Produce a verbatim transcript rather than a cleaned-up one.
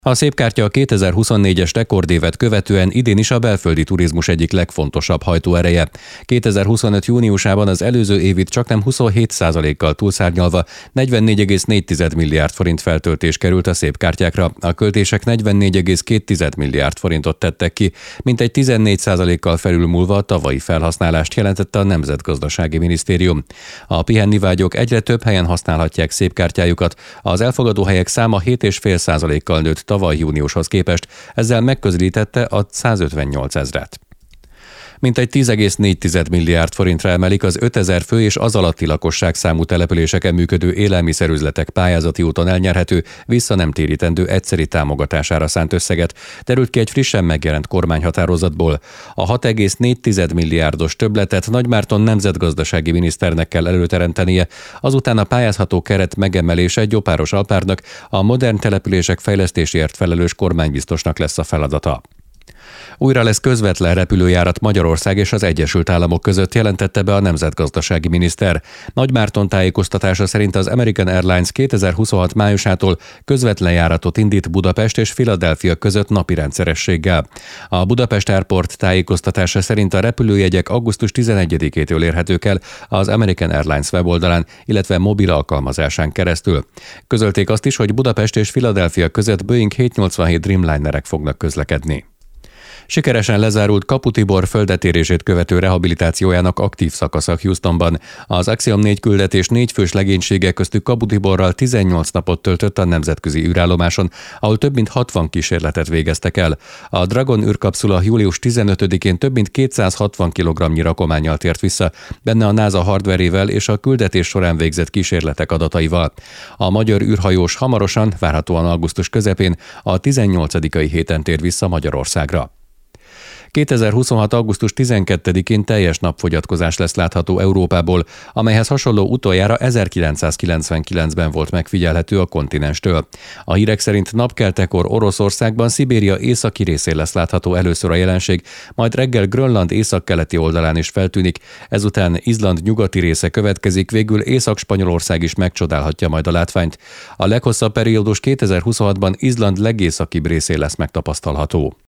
A Szépkártya a kétezer-huszonnégyes rekordévet követően idén is a belföldi turizmus egyik legfontosabb hajtóereje. kétezer-huszonöt júniusában az előző évit csaknem huszonhét százalékkal túlszárnyalva negyvennégy egész négy milliárd forint feltöltés került a Szépkártyákra. A költések negyvennégy egész két milliárd forintot tettek ki, mintegy tizennégy százalékkal felülmúlva a tavalyi felhasználást jelentette a Nemzetgazdasági Minisztérium. A pihennivágyók egyre több helyen használhatják Szépkártyájukat, az elfogadó helyek száma hét egész öt százalékkal nőtt tavaly júniushoz képest, ezzel megközelítette a százötvennyolc ezret. Mintegy tíz egész négy milliárd forintra emelik az ötezer fő és az alatti lakosság számú településeken működő élelmiszerüzletek pályázati úton elnyerhető, vissza nem térítendő egyszeri támogatására szánt összeget, derült ki egy frissen megjelent kormányhatározatból. A hat egész négy milliárdos többletet Nagymárton nemzetgazdasági miniszternek kell előteremtenie, azután a pályázható keret megemelése Gyopáros Alpárnak, a modern települések fejlesztéséért felelős kormánybiztosnak lesz a feladata. Újra lesz közvetlen repülőjárat Magyarország és az Egyesült Államok között, jelentette be a nemzetgazdasági miniszter. Nagymárton tájékoztatása szerint az American Airlines kétezer-huszonhat májusától közvetlen járatot indít Budapest és Philadelphia között napi rendszerességgel. A Budapest Airport tájékoztatása szerint a repülőjegyek augusztus tizenegyedikétől érhetők el az American Airlines weboldalán, illetve mobil alkalmazásán keresztül. Közölték azt is, hogy Budapest és Philadelphia között Boeing hétszáznyolcvanhét Dreamlinerek fognak közlekedni. Sikeresen lezárult Kapu Tibor földetérését követő rehabilitációjának aktív szakasza Houstonban. Az Axiom négy küldetés négy fős legénysége köztük Kapu Tiborral tizennyolc napot töltött a nemzetközi űrállomáson, ahol több mint hatvan kísérletet végeztek el. A Dragon űrkapszula július tizenötödikén több mint kétszázhatvan kilogramnyi rakománnyal tért vissza, benne a NASA hardverével és a küldetés során végzett kísérletek adataival. A magyar űrhajós hamarosan, várhatóan augusztus közepén, a tizennyolcadikai héten tér vissza Magyarországra. kétezer-huszonhat augusztus tizenkettedikén teljes napfogyatkozás lesz látható Európából, amelyhez hasonló utoljára ezerkilencszázkilencvenkilencben volt megfigyelhető a kontinenstől. A hírek szerint napkeltekor Oroszországban Szibéria északi részén lesz látható először a jelenség, majd reggel Grönland északkeleti oldalán is feltűnik, ezután Izland nyugati része következik, végül Észak-Spanyolország is megcsodálhatja majd a látványt. A leghosszabb periódus kétezer-huszonhatban Izland legészakibb részén lesz megtapasztalható.